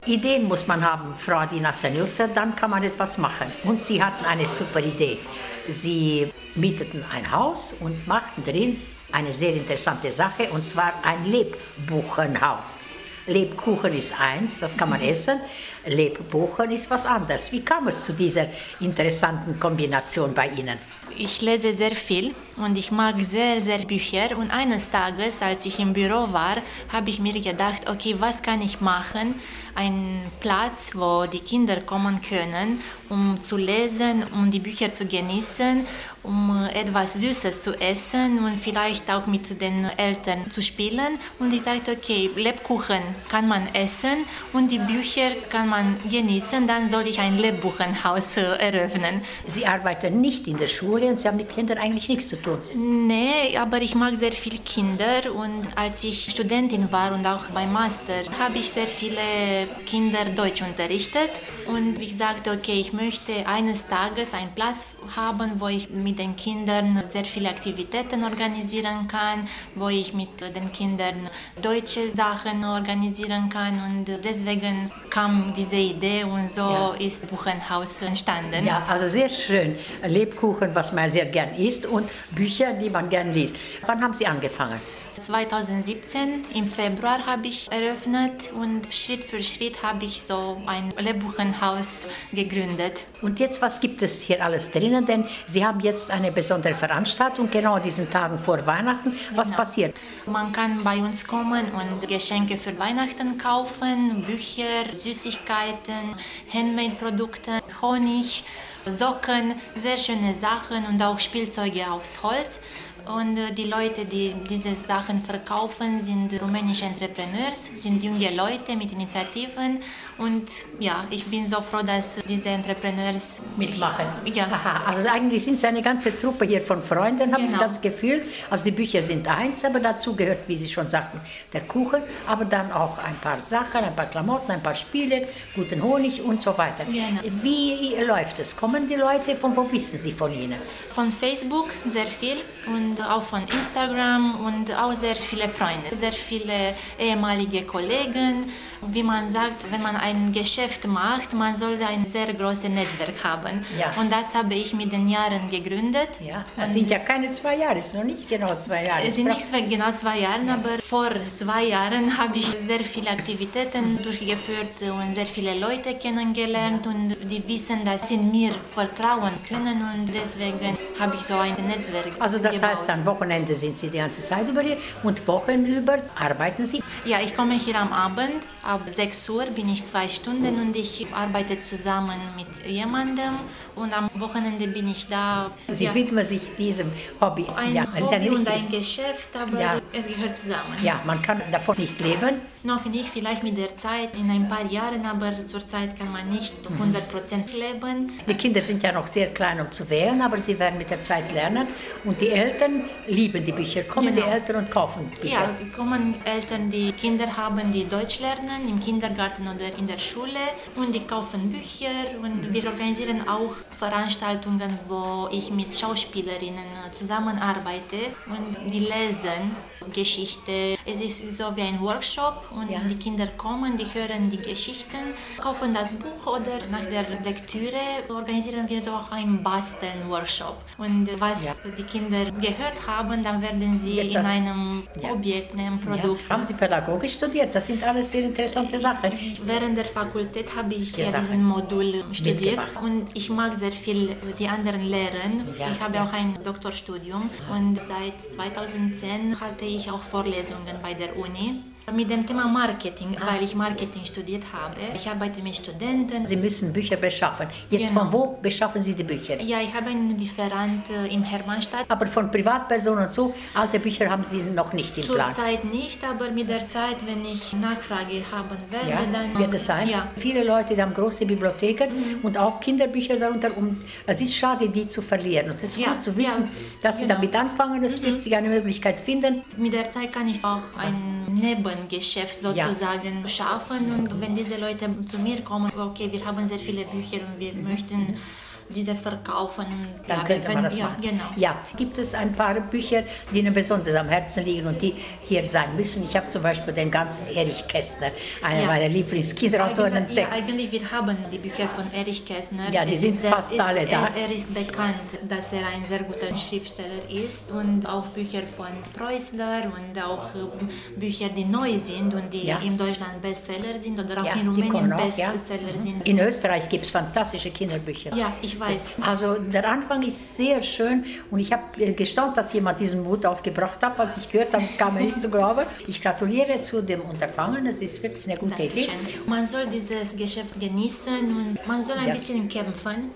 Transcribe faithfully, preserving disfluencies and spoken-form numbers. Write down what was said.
Ideen muss man haben, Frau Adina Senjuca, dann kann man etwas machen. Und sie hatten eine super Idee. Sie mieteten ein Haus und machten drin eine sehr interessante Sache, und zwar ein Lebkuchenhaus. Lebkuchen ist eins, das kann man essen. Lebkuchen ist was anderes. Wie kam es zu dieser interessanten Kombination bei Ihnen? Ich lese sehr viel und ich mag sehr, sehr Bücher. Und eines Tages, als ich im Büro war, habe ich mir gedacht, okay, was kann ich machen? Ein Platz, wo die Kinder kommen können, um zu lesen, um die Bücher zu genießen, um etwas Süßes zu essen und vielleicht auch mit den Eltern zu spielen. Und ich sagte, okay, Lebkuchen kann man essen und die Bücher kann man genießen, dann soll ich ein Lebkuchenhaus eröffnen. Sie arbeiten nicht in der Schule und Sie haben mit Kindern eigentlich nichts zu tun. Nee, aber ich mag sehr viele Kinder, und als ich Studentin war und auch beim Master, habe ich sehr viele Kinder Deutsch unterrichtet, und ich sagte, okay, ich möchte eines Tages einen Platz haben, wo ich mit den Kindern sehr viele Aktivitäten organisieren kann, wo ich mit den Kindern deutsche Sachen organisieren kann, und deswegen kam diese Idee und so ja. ist Buchenhaus entstanden. Ja, also sehr schön. Lebkuchen, was man sehr gern isst, und Bücher, die man gern liest. Wann haben Sie angefangen? zweitausendsiebzehn im Februar habe ich eröffnet, und Schritt für Schritt habe ich so ein Lebkuchenhaus gegründet. Und jetzt, was gibt es hier alles drinnen? Denn Sie haben jetzt eine besondere Veranstaltung, genau an diesen Tagen vor Weihnachten. Was Genau. passiert? Man kann bei uns kommen und Geschenke für Weihnachten kaufen, Bücher, Süßigkeiten, Handmade-Produkte, Honig, Socken, sehr schöne Sachen und auch Spielzeuge aus Holz. Und die Leute, die diese Sachen verkaufen, sind rumänische Entrepreneurs, sind junge Leute mit Initiativen. Und ja, ich bin so froh, dass diese Entrepreneurs mitmachen. Ich, ja. Aha, also eigentlich sind es eine ganze Truppe hier von Freunden, habe genau. ich das Gefühl. Also die Bücher sind eins, aber dazu gehört, wie Sie schon sagten, der Kuchen, aber dann auch ein paar Sachen, ein paar Klamotten, ein paar Spiele, guten Honig und so weiter. Genau. Wie läuft es? Kommen die Leute, von wo wissen Sie von Ihnen? Von Facebook sehr viel und auch von Instagram und auch sehr viele Freunde, sehr viele ehemalige Kollegen. Wie man sagt, wenn man ein Geschäft macht, man sollte ein sehr großes Netzwerk haben. Ja. Und das habe ich mit den Jahren gegründet. Ja, es sind ja keine zwei Jahre, es sind noch nicht genau zwei Jahre. Es sind nicht zwei, genau zwei Jahre, ja. aber vor zwei Jahren habe ich sehr viele Aktivitäten durchgeführt und sehr viele Leute kennengelernt, und die wissen, dass sie mir vertrauen können, und deswegen habe ich so ein Netzwerk Also das gebaut. heißt, am Wochenende sind Sie die ganze Zeit über hier und wochenüber arbeiten Sie? Ja, ich komme hier am Abend, ab sechs Uhr bin ich zwei Stunden und ich arbeite zusammen mit jemandem, und am Wochenende bin ich da. Sie ja, widmen sich diesem Hobby. ein ja, Hobby ein und ein richtiges- Geschäft, aber Ja. es gehört zusammen. Ja, man kann davon nicht leben. Noch nicht, vielleicht mit der Zeit, in ein paar Jahren, aber zurzeit kann man nicht hundert Prozent leben. Die Kinder sind ja noch sehr klein, um zu wählen, aber sie werden mit der Zeit lernen. Und die Eltern lieben die Bücher. Kommen Genau. die Eltern und kaufen Bücher? Ja, kommen Eltern, die Kinder haben, die Deutsch lernen, im Kindergarten oder in der Schule, und die kaufen Bücher, und wir organisieren auch Veranstaltungen, wo ich mit Schauspielerinnen zusammenarbeite, und die lesen Geschichte. Es ist so wie ein Workshop, und Ja. die Kinder kommen, die hören die Geschichten, kaufen das Buch, oder nach der Lektüre organisieren wir so auch einen Basteln-Workshop. Und was Ja. die Kinder gehört haben, dann werden sie Wird das- in einem Ja. Objekt, in einem Produkt. Ja. Haben Sie Pädagogik studiert? Das sind alles sehr interessante Sachen. Während der Fakultät habe ich ja Sachen. diesen Modul studiert, Mitgemacht. und ich mag sehr viel die anderen lehren. Ja, Ich habe ja. auch ein Doktorstudium, und seit zweitausendzehn hatte ich auch Vorlesungen bei der Uni mit dem Thema Marketing, Ah. weil ich Marketing studiert habe. Ich arbeite mit Studenten. Sie müssen Bücher beschaffen. Jetzt Genau. von wo beschaffen Sie die Bücher? Ja, ich habe einen Lieferant äh, im Hermannstadt. Aber von Privatpersonen und so, alte Bücher haben Sie noch nicht im Plan. Zurzeit nicht, aber mit der Zeit, wenn ich Nachfrage haben werde, Ja, dann wird es sein. Ja. Viele Leute, die haben große Bibliotheken und auch Kinderbücher darunter. Um, es ist schade, die zu verlieren. Und es ist Ja, gut zu wissen, ja, dass Sie genau. damit anfangen. Es wird sich eine Möglichkeit finden. Mit der Zeit kann ich auch ein Nebengeschäft sozusagen schaffen, und wenn diese Leute zu mir kommen, okay, wir haben sehr viele Bücher und wir möchten diese verkaufen. Und, Dann ja, könnte wenn, man das ja, machen. Genau. Ja, gibt es ein paar Bücher, die Ihnen besonders am Herzen liegen und die hier sein müssen? Ich habe zum Beispiel den ganzen Erich Kästner, einer Ja. meiner Lieblingskinderautoren, Eigentlich, ja, entdeckt. eigentlich, wir haben die Bücher von Erich Kästner. Ja, die Es sind ist sehr- fast ist, alle da. Er, er ist bekannt, dass er ein sehr guter Schriftsteller ist und auch Bücher von Preußler und auch äh, Bücher, die neu sind und die Ja. in Deutschland Bestseller sind oder auch Ja, in die Rumänien kommen auch, ja. Bestseller sind. In Österreich gibt es fantastische Kinderbücher. Ja, ich weiß. Also der Anfang ist sehr schön und ich habe äh, gestaunt, dass jemand diesen Mut aufgebracht hat, als ich gehört habe, es kam mir nicht zu glauben. Ich gratuliere zu dem Unterfangen, es ist wirklich eine gute Idee. Dankeschön. Man soll dieses Geschäft genießen und man soll ein Ja. bisschen kämpfen.